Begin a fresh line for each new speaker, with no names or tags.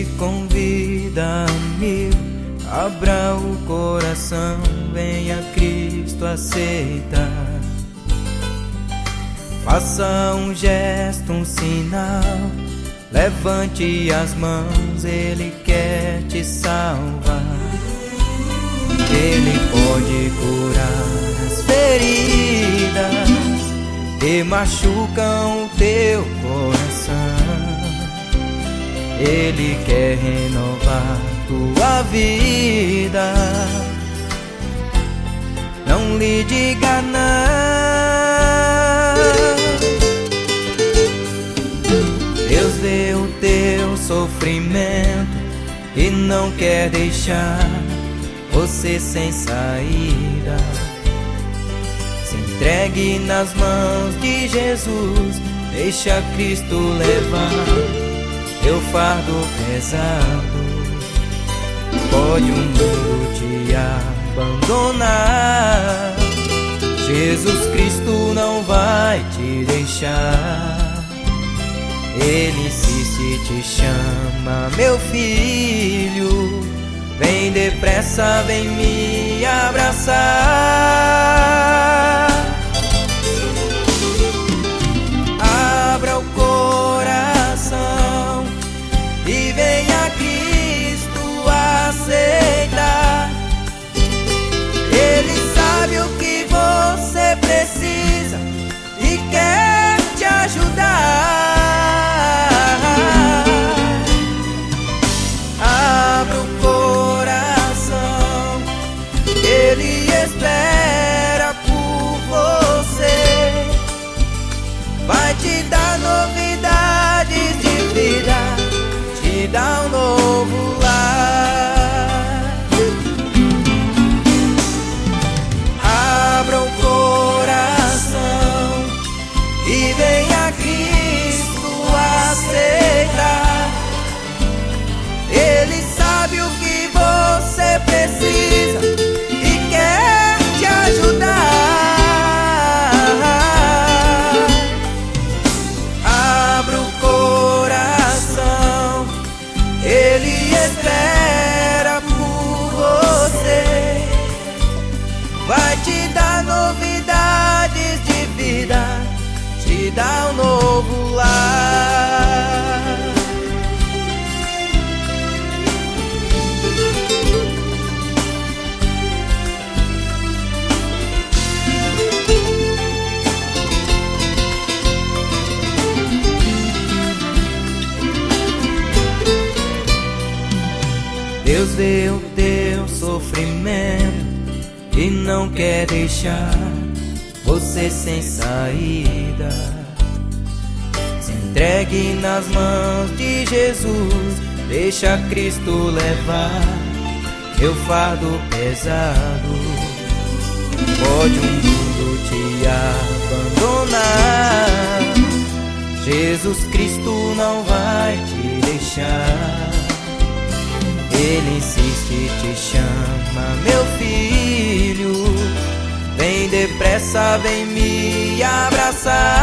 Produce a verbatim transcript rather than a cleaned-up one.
te convida, amigo, abra o coração, venha Cristo aceitar. Faça um gesto, um sinal, levante as mãos, Ele quer te salvar. Ele pode curar as feridas que machucam o teu coração. Ele quer renovar tua vida. Não lhe diga não. Deus vê o teu sofrimento e não quer deixar você sem saída. Se entregue nas mãos de Jesus, deixa Cristo levar teu fardo pesado. Pode o mundo te abandonar, Jesus Cristo não vai te deixar. Ele insiste e te chama, meu filho, vem depressa, vem me abraçar. Abra o coração e venha Cristo aceitar. Ele sabe o que você precisa e quer te ajudar. Abra o coração, Ele espera por você. Vai te dar novidades de vida, te dar um novo lar. Abra o coração e venha Cristo aceitar. Ele sabe o que você precisa e quer te ajudar. Abra o coração, Ele espera por você. Vai te dar novidades de vida, te dar um novo lar. Deus vê o teu sofrimento e não quer deixar você sem saída. Se entregue nas mãos de Jesus, deixa Cristo levar teu fardo pesado. Pode o mundo te abandonar, Jesus Cristo não vai te deixar. Ele insiste e te chama, meu filho, vem depressa, vem me abraçar.